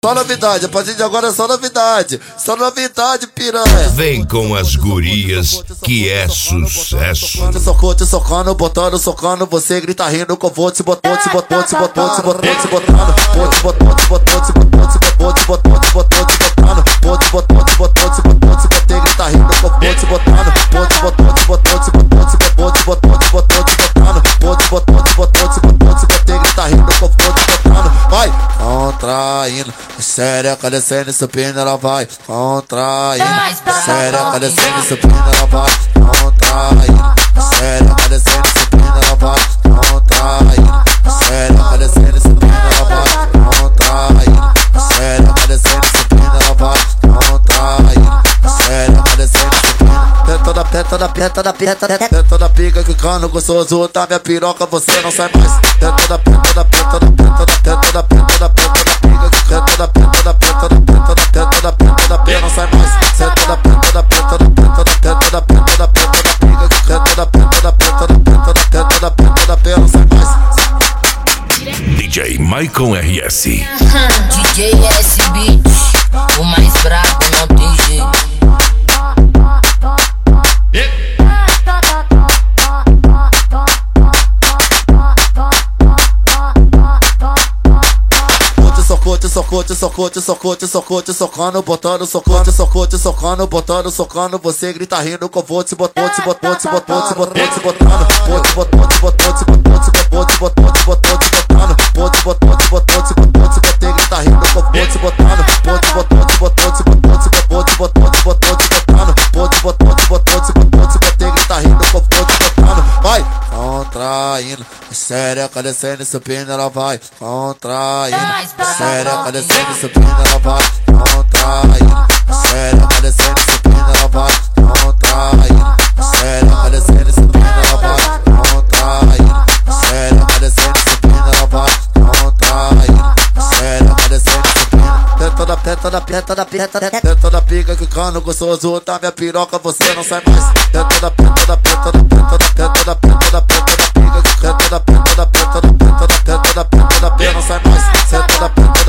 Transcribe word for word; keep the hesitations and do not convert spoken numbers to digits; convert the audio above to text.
Só novidade, a partir de agora é só novidade. Só novidade, piranha. Vem com as gurias que é sucesso. Socando, socando, botando, socando. Você grita rindo que eu vou te botar, te botar, te botar, te botar, te botando. Vou te botar, te botar, te botar, te botar, te botar, te botar, te botando. Vou te botar, te botar, te botar, te botar, grita rindo que eu vou te botando. Vou te botar, te botar, te botar, te botar, te botar, te botar, te botando. Vou te botar, te botar, te botar, te botar, grita rindo que eu vou te botando. Vai, contraindo. Xereca descendo, subindo, ela vai contraindo. Xereca descendo, subindo, ela vai contraindo. Xereca descendo, subindo, ela vai contraindo. Xereca descendo, subindo, ela vai contraindo. Xereca descendo, subindo, ela vai contraindo. Xereca descendo, subindo. Tenta da peta, da peta, da peta, tenta da pica que cano gostoso tá minha piroca, você não sai mais. Tenta da peta, da peta, da peta, da peta, da peta, da peta, da pica que tenta da peta, da peta, da peta, da peta, da peta, da peta, não sai mais. Tenta da peta, da peta, da peta, da peta, da peta, da peta, da pica que tenta da peta, da peta, da peta, da peta, da peta, da peta, não sai mais. D J Maicon R S. D J S Beat, o mais brabo, não tem jeito. Socote, socote, socote, socote, socote, socando, botando, socando, socote, socando, botando, socando. Você grita rindo que eu vou te botar, te botar, te botar, te botar, te botando. Vou te botar, te botar, te botar, te botar, te botar, te botar, te botando. Vou te botar, te botar, te botar, te botar, grita rindo que eu vou te botando. Vou te botar, te botar, te botar, te botar, te botar, te botar, te botando. Vou te botar, te botar, te botar, te botar, grita rindo que eu vou te botando. Vai, contraindo, xereca descendo, subindo, ela vai contraindo. Xereca descendo, subindo, ela vai contraindo. Xereca descendo, subindo, ela vai contraindo. Xereca descendo, subindo, ela vai contraindo. Xereca descendo, subindo, ela vai contraindo. Xereca descendo, subindo. Tenta da peta, da peta, da peta, tenta da pica que cano gostoso tá minha piroca, você não sai mais. Tenta da peta, da peta, da peta, da peta, da peta, da peta, da pica que tenta da peta, da peta, da peta, da peta, da peta, da peta, não sai mais. Tenta da peta.